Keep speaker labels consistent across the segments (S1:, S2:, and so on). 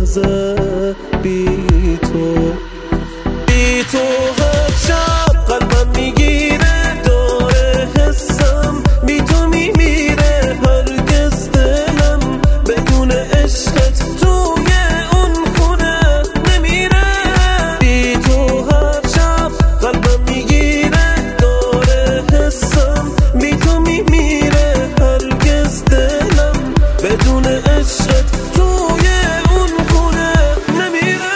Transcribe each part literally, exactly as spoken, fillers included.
S1: روزه بی تو بی تو هر شب قلبم میگیره داره حسم بی تو میمیره هرگز دلم بدون عشقت توی اون خونه نمیره بی تو هر شب قلبم میگیره داره حسم بی تو میمیره هرگز دلم بدون عشقت توی اون خونه نمیره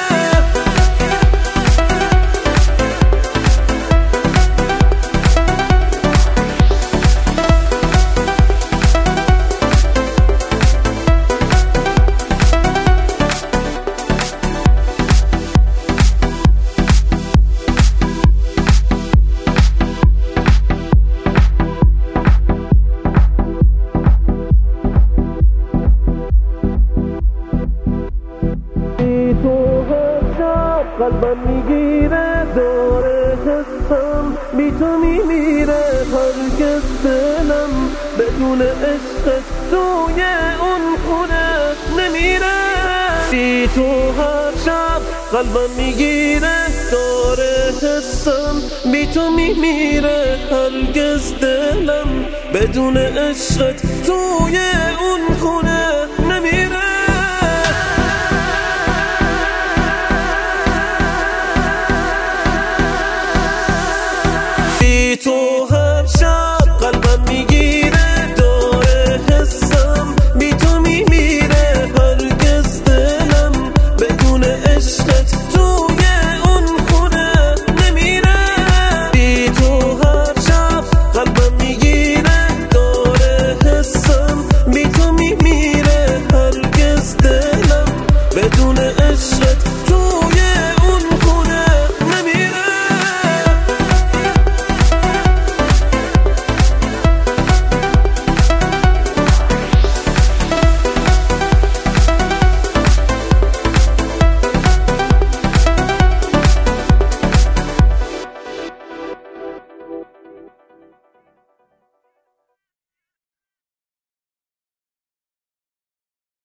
S1: قلبم میگیره داره حسم بی تو میمیره هرگز دلم بدون عشقت توی اون خونه نمیره بی تو هر شب قلبم میگیره داره حسم بی تو میمیره هرگز دلم بدون عشقت توی